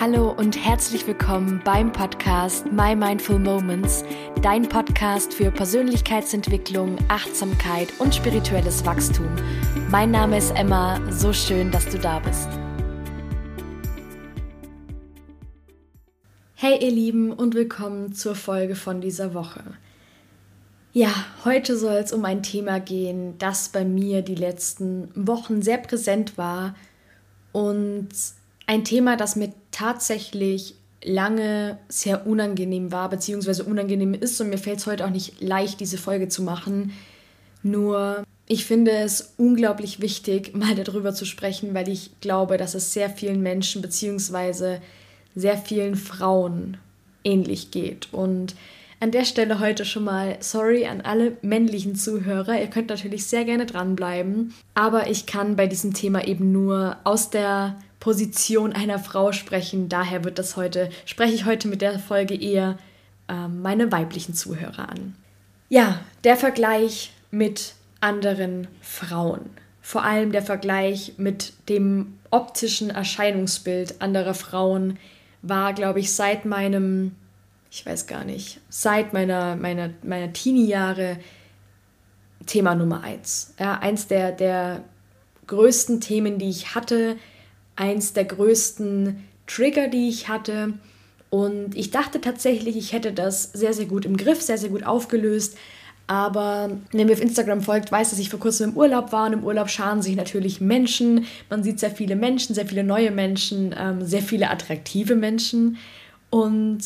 Hallo und herzlich willkommen beim Podcast My Mindful Moments, dein Podcast für Persönlichkeitsentwicklung, Achtsamkeit und spirituelles Wachstum. Mein Name ist Emma, so schön, dass du da bist. Hey ihr Lieben und willkommen zur Folge von dieser Woche. Ja, heute soll es um ein Thema gehen, das bei mir die letzten Wochen sehr präsent war und ein Thema, das mir tatsächlich lange sehr unangenehm war, beziehungsweise unangenehm ist und mir fällt es heute auch nicht leicht, diese Folge zu machen. Nur ich finde es unglaublich wichtig, mal darüber zu sprechen, weil ich glaube, dass es sehr vielen Menschen beziehungsweise sehr vielen Frauen ähnlich geht. Und an der Stelle heute schon mal sorry an alle männlichen Zuhörer. Ihr könnt natürlich sehr gerne dranbleiben, aber ich kann bei diesem Thema eben nur aus der Position einer Frau sprechen. Daher spreche ich heute mit der Folge eher meine weiblichen Zuhörer an. Ja, der Vergleich mit anderen Frauen. Vor allem der Vergleich mit dem optischen Erscheinungsbild anderer Frauen war, glaube ich, seit meiner Teenie-Jahre Thema Nummer 1. Ja, eins der größten Themen, die ich hatte, eins der größten Trigger, die ich hatte. Und ich dachte tatsächlich, ich hätte das sehr, sehr gut im Griff, sehr, sehr gut aufgelöst. Aber wer mir auf Instagram folgt, weiß, dass ich vor kurzem im Urlaub war. Und im Urlaub scharen sich natürlich Menschen. Man sieht sehr viele Menschen, sehr viele neue Menschen, sehr viele attraktive Menschen. Und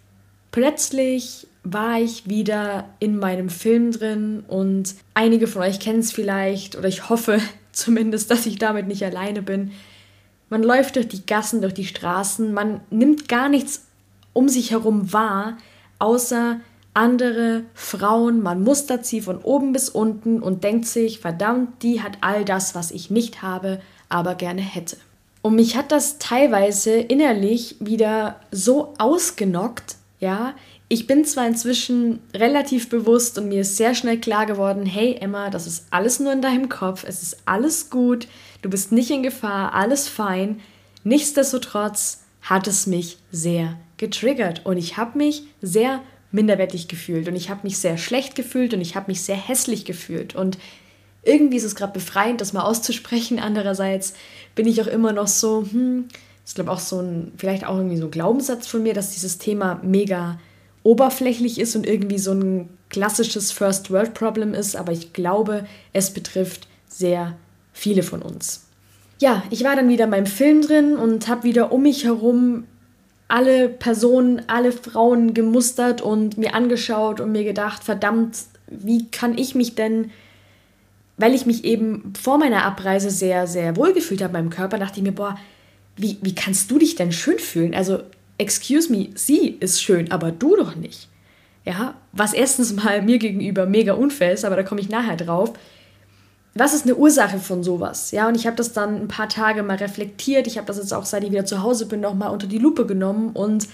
plötzlich war ich wieder in meinem Film drin. Und einige von euch kennen es vielleicht, oder ich hoffe zumindest, dass ich damit nicht alleine bin. Man läuft durch die Gassen, durch die Straßen, man nimmt gar nichts um sich herum wahr, außer andere Frauen, man mustert sie von oben bis unten und denkt sich, verdammt, die hat all das, was ich nicht habe, aber gerne hätte. Und mich hat das teilweise innerlich wieder so ausgenockt, ja. Ich bin zwar inzwischen relativ bewusst und mir ist sehr schnell klar geworden, hey Emma, das ist alles nur in deinem Kopf, es ist alles gut, du bist nicht in Gefahr, alles fein. Nichtsdestotrotz hat es mich sehr getriggert und ich habe mich sehr minderwertig gefühlt und ich habe mich sehr schlecht gefühlt und ich habe mich sehr hässlich gefühlt und irgendwie ist es gerade befreiend, das mal auszusprechen. Andererseits bin ich auch immer noch so, ist glaube auch vielleicht auch irgendwie so ein Glaubenssatz von mir, dass dieses Thema mega oberflächlich ist und irgendwie so ein klassisches First-World-Problem ist, aber ich glaube, es betrifft sehr viele von uns. Ja, ich war dann wieder in meinem Film drin und habe wieder um mich herum alle Personen, alle Frauen gemustert und mir angeschaut und mir gedacht, verdammt, wie kann ich mich denn, weil ich mich eben vor meiner Abreise sehr, sehr wohl gefühlt habe in meinem Körper, dachte ich mir, wie kannst du dich denn schön fühlen? Also, excuse me, sie ist schön, aber du doch nicht. Ja, was erstens mal mir gegenüber mega unfair ist, aber da komme ich nachher drauf. Was ist eine Ursache von sowas? Ja, und ich habe das dann ein paar Tage mal reflektiert. Ich habe das jetzt auch, seit ich wieder zu Hause bin, noch mal unter die Lupe genommen. Und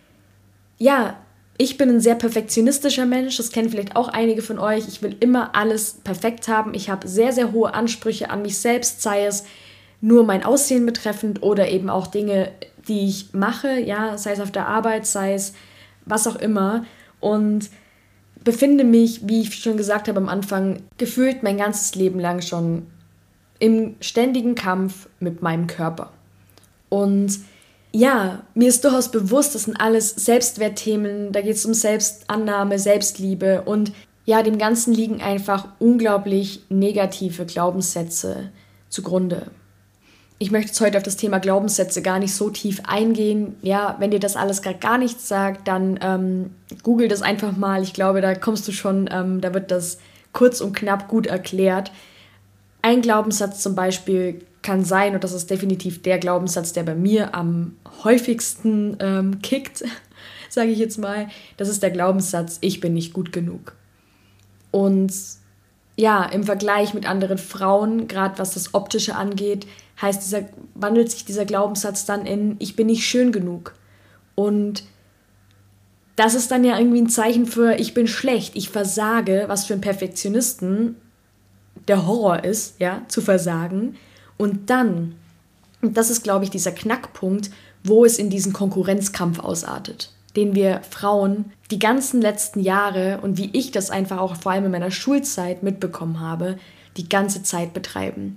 ja, ich bin ein sehr perfektionistischer Mensch. Das kennen vielleicht auch einige von euch. Ich will immer alles perfekt haben. Ich habe sehr, sehr hohe Ansprüche an mich selbst, sei es nur mein Aussehen betreffend oder eben auch Dinge, die ich mache, ja, sei es auf der Arbeit, sei es was auch immer. Und befinde mich, wie ich schon gesagt habe am Anfang, gefühlt mein ganzes Leben lang schon im ständigen Kampf mit meinem Körper. Und ja, mir ist durchaus bewusst, das sind alles Selbstwertthemen, da geht es um Selbstannahme, Selbstliebe und ja, dem Ganzen liegen einfach unglaublich negative Glaubenssätze zugrunde. Ich möchte jetzt heute auf das Thema Glaubenssätze gar nicht so tief eingehen. Ja, wenn dir das alles gerade gar nichts sagt, dann google das einfach mal. Ich glaube, da kommst du schon, da wird das kurz und knapp gut erklärt. Ein Glaubenssatz zum Beispiel kann sein, und das ist definitiv der Glaubenssatz, der bei mir am häufigsten kickt, sage ich jetzt mal, das ist der Glaubenssatz, ich bin nicht gut genug. Und ja, im Vergleich mit anderen Frauen, gerade was das Optische angeht, wandelt sich dieser Glaubenssatz dann in, ich bin nicht schön genug. Und das ist dann ja irgendwie ein Zeichen für, ich bin schlecht, ich versage, was für einen Perfektionisten der Horror ist, ja, zu versagen. Und dann, und das ist, glaube ich, dieser Knackpunkt, wo es in diesen Konkurrenzkampf ausartet, den wir Frauen die ganzen letzten Jahre und wie ich das einfach auch vor allem in meiner Schulzeit mitbekommen habe, die ganze Zeit betreiben.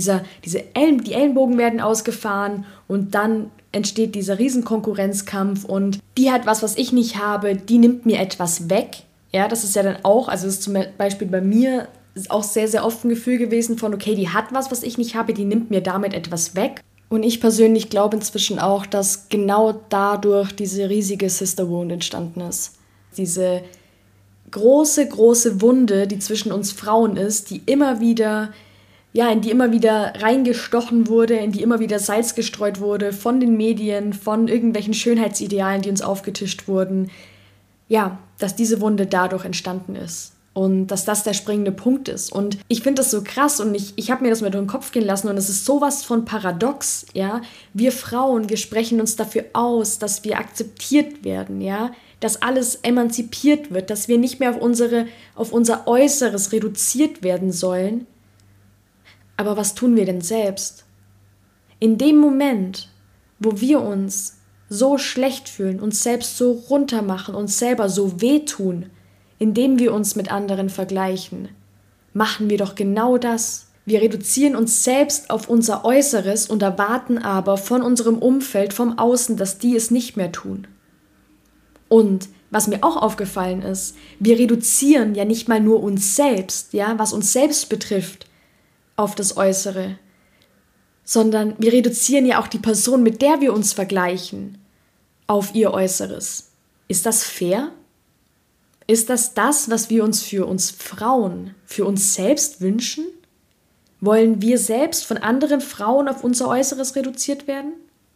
Die Ellenbogen werden ausgefahren und dann entsteht dieser riesen Konkurrenzkampf und die hat was ich nicht habe, die nimmt mir etwas weg. Ja, das ist ja dann auch, also das ist zum Beispiel bei mir ist auch sehr, sehr oft ein Gefühl gewesen von, okay, die hat was ich nicht habe, die nimmt mir damit etwas weg. Und ich persönlich glaube inzwischen auch, dass genau dadurch diese riesige Sister Wound entstanden ist. Diese große, große Wunde, die zwischen uns Frauen ist, in die immer wieder reingestochen wurde, in die immer wieder Salz gestreut wurde von den Medien, von irgendwelchen Schönheitsidealen, die uns aufgetischt wurden. Ja, dass diese Wunde dadurch entstanden ist. Und dass das der springende Punkt ist. Und ich finde das so krass und ich habe mir das mal durch den Kopf gehen lassen und es ist sowas von paradox, ja. Wir Frauen, wir sprechen uns dafür aus, dass wir akzeptiert werden, ja. Dass alles emanzipiert wird, dass wir nicht mehr auf unser Äußeres reduziert werden sollen. Aber was tun wir denn selbst? In dem Moment, wo wir uns so schlecht fühlen, uns selbst so runtermachen, uns selber so wehtun, indem wir uns mit anderen vergleichen, machen wir doch genau das. Wir reduzieren uns selbst auf unser Äußeres und erwarten aber von unserem Umfeld, vom Außen, dass die es nicht mehr tun. Und was mir auch aufgefallen ist, wir reduzieren ja nicht mal nur uns selbst, ja, was uns selbst betrifft, auf das Äußere, sondern wir reduzieren ja auch die Person, mit der wir uns vergleichen, auf ihr Äußeres. Ist das fair? Ist das, was wir uns für uns Frauen, für uns selbst wünschen? Wollen wir selbst von anderen Frauen auf unser Äußeres reduziert werden?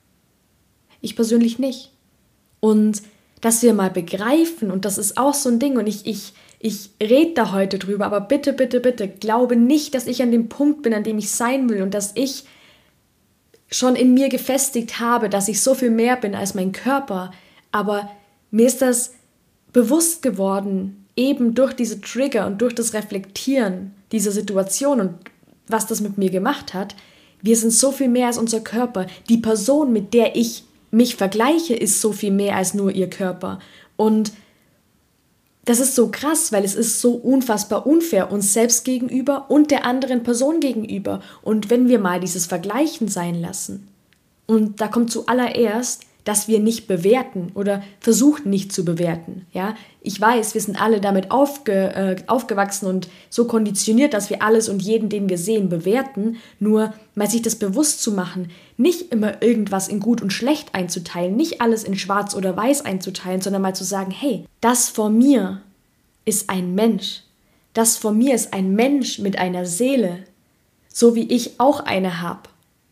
Ich persönlich nicht. Und dass wir mal begreifen, und das ist auch so ein Ding, und ich rede da heute drüber, aber bitte, bitte, bitte, glaube nicht, dass ich an dem Punkt bin, an dem ich sein will und dass ich schon in mir gefestigt habe, dass ich so viel mehr bin als mein Körper. Aber mir ist das bewusst geworden, eben durch diese Trigger und durch das Reflektieren dieser Situation und was das mit mir gemacht hat. Wir sind so viel mehr als unser Körper. Die Person, mit der ich mich vergleiche, ist so viel mehr als nur ihr Körper. Und das ist so krass, weil es ist so unfassbar unfair uns selbst gegenüber und der anderen Person gegenüber. Und wenn wir mal dieses Vergleichen sein lassen, und da kommt zuallererst, dass wir nicht bewerten oder versuchen nicht zu bewerten. Ja? Ich weiß, wir sind alle damit aufgewachsen und so konditioniert, dass wir alles und jeden, den wir sehen, bewerten. Nur mal sich das bewusst zu machen, nicht immer irgendwas in gut und schlecht einzuteilen, nicht alles in schwarz oder weiß einzuteilen, sondern mal zu sagen, hey, das vor mir ist ein Mensch. Das vor mir ist ein Mensch mit einer Seele, so wie ich auch eine habe.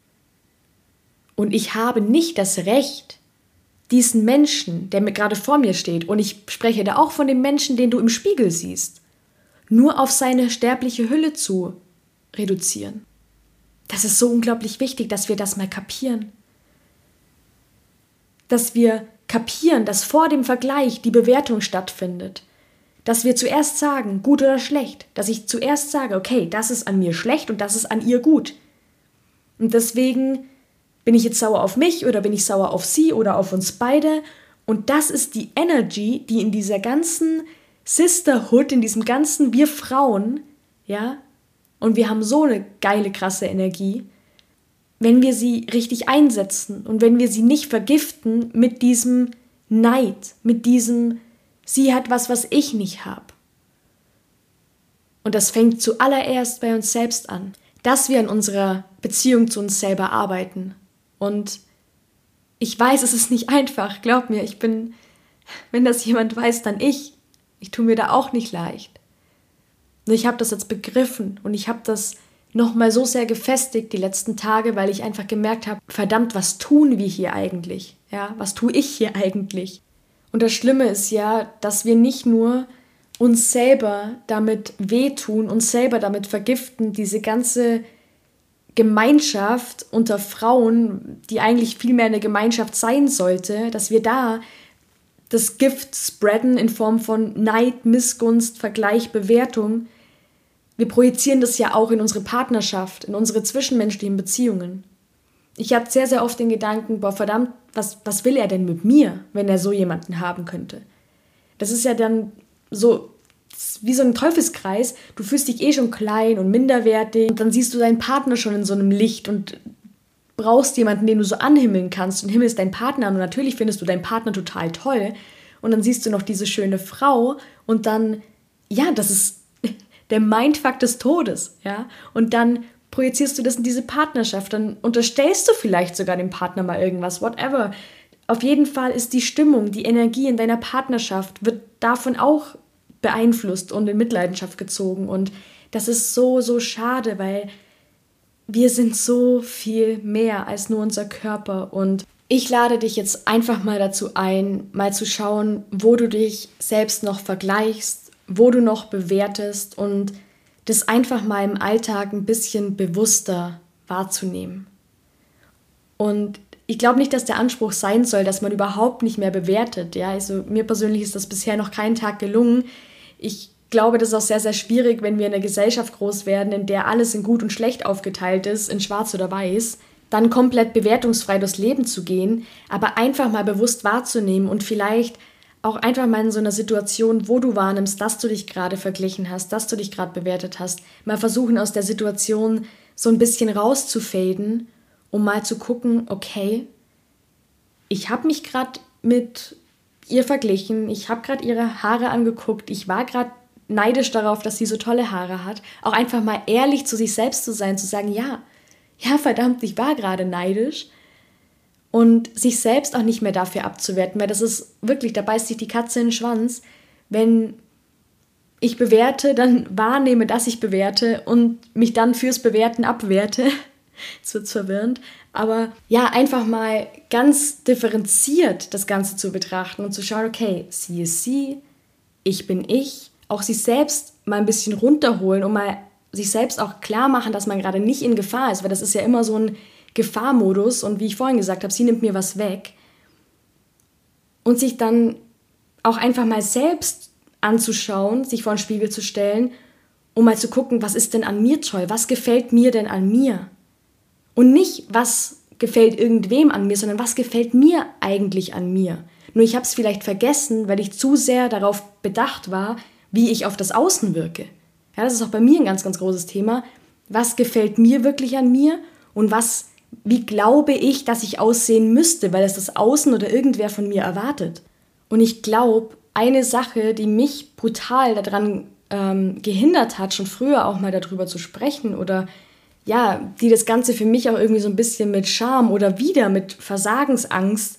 Und ich habe nicht das Recht, diesen Menschen, der mir gerade vor mir steht, und ich spreche da auch von dem Menschen, den du im Spiegel siehst, nur auf seine sterbliche Hülle zu reduzieren. Das ist so unglaublich wichtig, dass wir das mal kapieren. Dass wir kapieren, dass vor dem Vergleich die Bewertung stattfindet. Dass wir zuerst sagen, gut oder schlecht. Dass ich zuerst sage, okay, das ist an mir schlecht und das ist an ihr gut. Und deswegen bin ich jetzt sauer auf mich oder bin ich sauer auf sie oder auf uns beide? Und das ist die Energy, die in dieser ganzen Sisterhood, in diesem ganzen wir Frauen, ja, und wir haben so eine geile, krasse Energie, wenn wir sie richtig einsetzen und wenn wir sie nicht vergiften mit diesem Neid, mit diesem, sie hat was ich nicht habe. Und das fängt zuallererst bei uns selbst an, dass wir an unserer Beziehung zu uns selber arbeiten. Und ich weiß, es ist nicht einfach, glaub mir, wenn das jemand weiß, dann ich tue mir da auch nicht leicht. Nur ich habe das jetzt begriffen und ich habe das nochmal so sehr gefestigt die letzten Tage, weil ich einfach gemerkt habe, verdammt, was tun wir hier eigentlich? Ja, was tue ich hier eigentlich? Und das Schlimme ist ja, dass wir nicht nur uns selber damit wehtun, uns selber damit vergiften, diese ganze Gemeinschaft unter Frauen, die eigentlich viel mehr eine Gemeinschaft sein sollte, dass wir da das Gift spreaden in Form von Neid, Missgunst, Vergleich, Bewertung. Wir projizieren das ja auch in unsere Partnerschaft, in unsere zwischenmenschlichen Beziehungen. Ich hatte sehr, sehr oft den Gedanken, boah, verdammt, was will er denn mit mir, wenn er so jemanden haben könnte? Das ist ja dann so wie so ein Teufelskreis. Du fühlst dich schon klein und minderwertig und dann siehst du deinen Partner schon in so einem Licht und brauchst jemanden, den du so anhimmeln kannst und himmelst deinen Partner an und natürlich findest du deinen Partner total toll und dann siehst du noch diese schöne Frau und dann, ja, das ist der Mindfuck des Todes, ja, und dann projizierst du das in diese Partnerschaft, dann unterstellst du vielleicht sogar dem Partner mal irgendwas, whatever. Auf jeden Fall ist die Stimmung, die Energie in deiner Partnerschaft wird davon auch beeinflusst und in Mitleidenschaft gezogen und das ist so, so schade, weil wir sind so viel mehr als nur unser Körper und ich lade dich jetzt einfach mal dazu ein, mal zu schauen, wo du dich selbst noch vergleichst, wo du noch bewertest und das einfach mal im Alltag ein bisschen bewusster wahrzunehmen. Und ich glaube nicht, dass der Anspruch sein soll, dass man überhaupt nicht mehr bewertet. Ja? Also mir persönlich ist das bisher noch keinen Tag gelungen. Ich glaube, das ist auch sehr, sehr schwierig, wenn wir in einer Gesellschaft groß werden, in der alles in gut und schlecht aufgeteilt ist, in schwarz oder weiß, dann komplett bewertungsfrei durchs Leben zu gehen, aber einfach mal bewusst wahrzunehmen und vielleicht auch einfach mal in so einer Situation, wo du wahrnimmst, dass du dich gerade verglichen hast, dass du dich gerade bewertet hast, mal versuchen, aus der Situation so ein bisschen rauszufaden, um mal zu gucken, okay, ich habe mich gerade mit ihr verglichen, ich habe gerade ihre Haare angeguckt, ich war gerade neidisch darauf, dass sie so tolle Haare hat. Auch einfach mal ehrlich zu sich selbst zu sein, zu sagen, ja, verdammt, ich war gerade neidisch. Und sich selbst auch nicht mehr dafür abzuwerten, weil das ist wirklich, da beißt sich die Katze in den Schwanz. Wenn ich bewerte, dann wahrnehme, dass ich bewerte und mich dann fürs Bewerten abwerte. Es wird verwirrend. Aber ja, einfach mal ganz differenziert das Ganze zu betrachten und zu schauen, okay, sie ist sie, ich bin ich. Auch sich selbst mal ein bisschen runterholen und mal sich selbst auch klar machen, dass man gerade nicht in Gefahr ist, weil das ist ja immer so ein Gefahrmodus und wie ich vorhin gesagt habe, sie nimmt mir was weg und sich dann auch einfach mal selbst anzuschauen, sich vor den Spiegel zu stellen, um mal zu gucken, was ist denn an mir toll, was gefällt mir denn an mir und nicht, was gefällt irgendwem an mir, sondern was gefällt mir eigentlich an mir. Nur ich habe es vielleicht vergessen, weil ich zu sehr darauf bedacht war, wie ich auf das Außen wirke. Ja, das ist auch bei mir ein ganz, ganz großes Thema. Was gefällt mir wirklich an mir und wie glaube ich, dass ich aussehen müsste, weil es das Außen oder irgendwer von mir erwartet. Und ich glaube, eine Sache, die mich brutal daran gehindert hat, schon früher auch mal darüber zu sprechen oder ja, die das Ganze für mich auch irgendwie so ein bisschen mit Scham oder wieder mit Versagensangst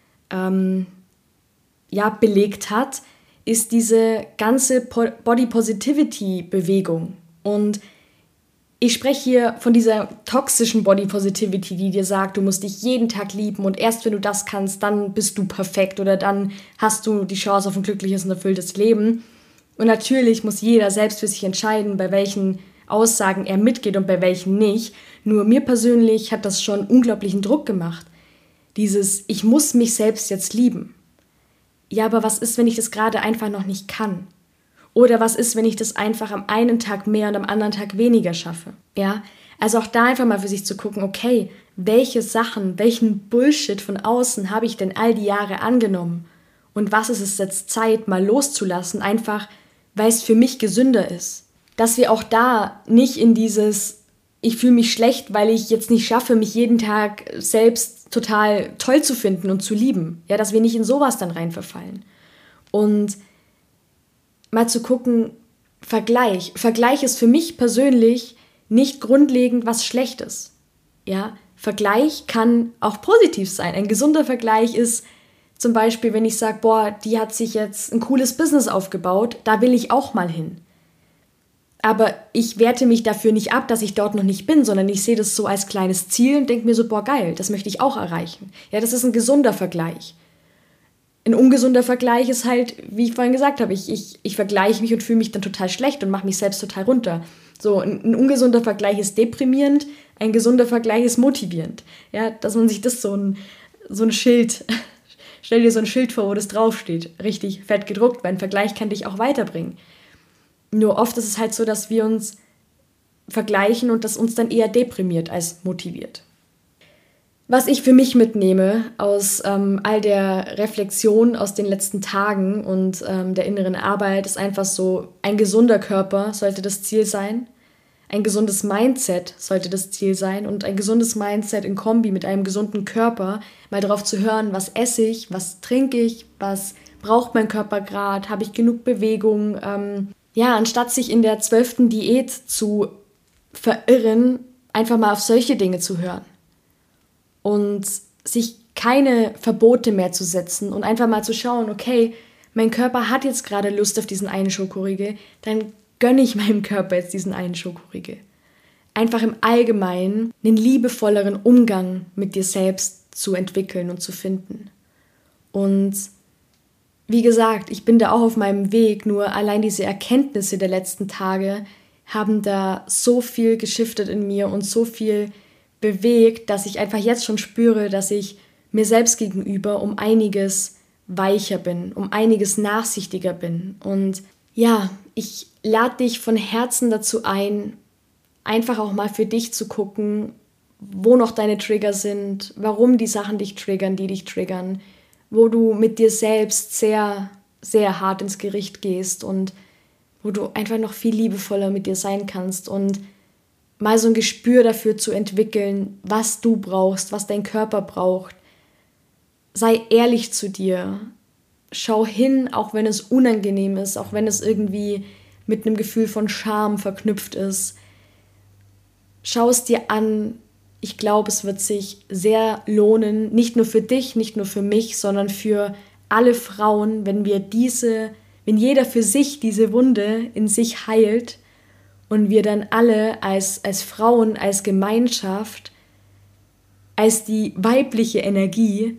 belegt hat, ist diese ganze Body Positivity Bewegung. Und ich spreche hier von dieser toxischen Body Positivity, die dir sagt, du musst dich jeden Tag lieben und erst wenn du das kannst, dann bist du perfekt oder dann hast du die Chance auf ein glückliches und erfülltes Leben. Und natürlich muss jeder selbst für sich entscheiden, bei welchen Aussagen er mitgeht und bei welchen nicht. Nur mir persönlich hat das schon unglaublichen Druck gemacht. Dieses, ich muss mich selbst jetzt lieben. Ja, aber was ist, wenn ich das gerade einfach noch nicht kann? Oder was ist, wenn ich das einfach am einen Tag mehr und am anderen Tag weniger schaffe? Ja, also auch da einfach mal für sich zu gucken, okay, welche Sachen, welchen Bullshit von außen habe ich denn all die Jahre angenommen? Und was ist es jetzt Zeit, mal loszulassen, einfach weil es für mich gesünder ist? Dass wir auch da nicht in dieses, ich fühle mich schlecht, weil ich jetzt nicht schaffe, mich jeden Tag selbst total toll zu finden und zu lieben. Ja, dass wir nicht in sowas dann rein verfallen. Und mal zu gucken, Vergleich. Vergleich ist für mich persönlich nicht grundlegend was Schlechtes. Ja, Vergleich kann auch positiv sein. Ein gesunder Vergleich ist zum Beispiel, wenn ich sage, boah, die hat sich jetzt ein cooles Business aufgebaut, da will ich auch mal hin. Aber ich werte mich dafür nicht ab, dass ich dort noch nicht bin, sondern ich sehe das so als kleines Ziel und denke mir so, boah, geil, das möchte ich auch erreichen. Ja, das ist ein gesunder Vergleich. Ein ungesunder Vergleich ist halt, wie ich vorhin gesagt habe, ich vergleiche mich und fühle mich dann total schlecht und mache mich selbst total runter. So, ein ungesunder Vergleich ist deprimierend, ein gesunder Vergleich ist motivierend. Ja, dass man sich das so ein Schild, stell dir so ein Schild vor, wo das draufsteht, richtig fett gedruckt, weil ein Vergleich kann dich auch weiterbringen. Nur oft ist es halt so, dass wir uns vergleichen und das uns dann eher deprimiert als motiviert. Was ich für mich mitnehme aus all der Reflexion aus den letzten Tagen und der inneren Arbeit, ist einfach so, ein gesunder Körper sollte das Ziel sein. Ein gesundes Mindset sollte das Ziel sein und ein gesundes Mindset in Kombi mit einem gesunden Körper, mal darauf zu hören, was esse ich, was trinke ich, was braucht mein Körper gerade, habe ich genug Bewegung. Anstatt sich in der 12. Diät zu verirren, einfach mal auf solche Dinge zu hören und sich keine Verbote mehr zu setzen und einfach mal zu schauen, okay, mein Körper hat jetzt gerade Lust auf diesen einen Schokoriegel, dann gönne ich meinem Körper jetzt diesen einen Schokoriegel. Einfach im Allgemeinen einen liebevolleren Umgang mit dir selbst zu entwickeln und zu finden. Und wie gesagt, ich bin da auch auf meinem Weg, nur allein diese Erkenntnisse der letzten Tage haben da so viel geschiftet in mir und so viel bewegt, dass ich einfach jetzt schon spüre, dass ich mir selbst gegenüber um einiges weicher bin, um einiges nachsichtiger bin. Und ja, ich lade dich von Herzen dazu ein, einfach auch mal für dich zu gucken, wo noch deine Trigger sind, warum die Sachen dich triggern, die dich triggern, wo du mit dir selbst sehr, sehr hart ins Gericht gehst und wo du einfach noch viel liebevoller mit dir sein kannst und mal so ein Gespür dafür zu entwickeln, was du brauchst, was dein Körper braucht. Sei ehrlich zu dir. Schau hin, auch wenn es unangenehm ist, auch wenn es irgendwie mit einem Gefühl von Scham verknüpft ist. Schau es dir an. Ich glaube, es wird sich sehr lohnen, nicht nur für dich, nicht nur für mich, sondern für alle Frauen, wenn jeder für sich diese Wunde in sich heilt und wir dann alle als Frauen, als Gemeinschaft, als die weibliche Energie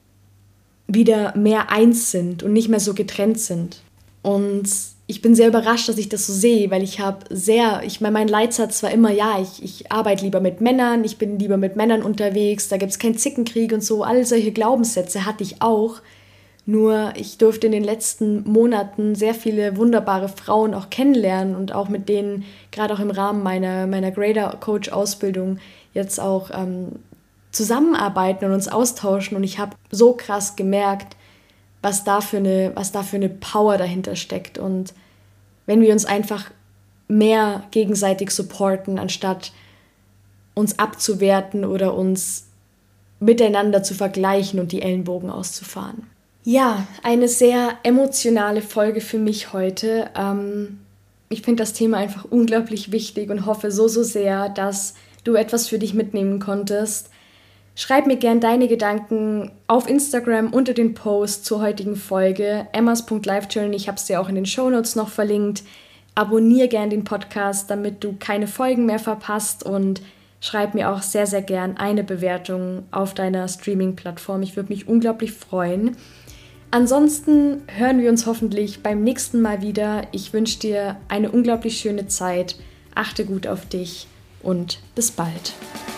wieder mehr eins sind und nicht mehr so getrennt sind. Und ich bin sehr überrascht, dass ich das so sehe, weil mein Leitsatz war immer, ich arbeite lieber mit Männern, ich bin lieber mit Männern unterwegs, da gibt es keinen Zickenkrieg und so, all solche Glaubenssätze hatte ich auch. Nur ich durfte in den letzten Monaten sehr viele wunderbare Frauen auch kennenlernen und auch mit denen, gerade auch im Rahmen meiner Grader-Coach-Ausbildung, jetzt auch zusammenarbeiten und uns austauschen. Und ich habe so krass gemerkt, was da für eine Power dahinter steckt. Und wenn wir uns einfach mehr gegenseitig supporten, anstatt uns abzuwerten oder uns miteinander zu vergleichen und die Ellenbogen auszufahren. Ja, eine sehr emotionale Folge für mich heute. Ich finde das Thema einfach unglaublich wichtig und hoffe so sehr, dass du etwas für dich mitnehmen konntest. Schreib mir gern deine Gedanken auf Instagram unter den Post zur heutigen Folge, emmas.lifejourney, ich habe es dir auch in den Shownotes noch verlinkt. Abonniere gern den Podcast, damit du keine Folgen mehr verpasst und schreib mir auch sehr, sehr gern eine Bewertung auf deiner Streaming-Plattform. Ich würde mich unglaublich freuen. Ansonsten hören wir uns hoffentlich beim nächsten Mal wieder. Ich wünsche dir eine unglaublich schöne Zeit. Achte gut auf dich und bis bald.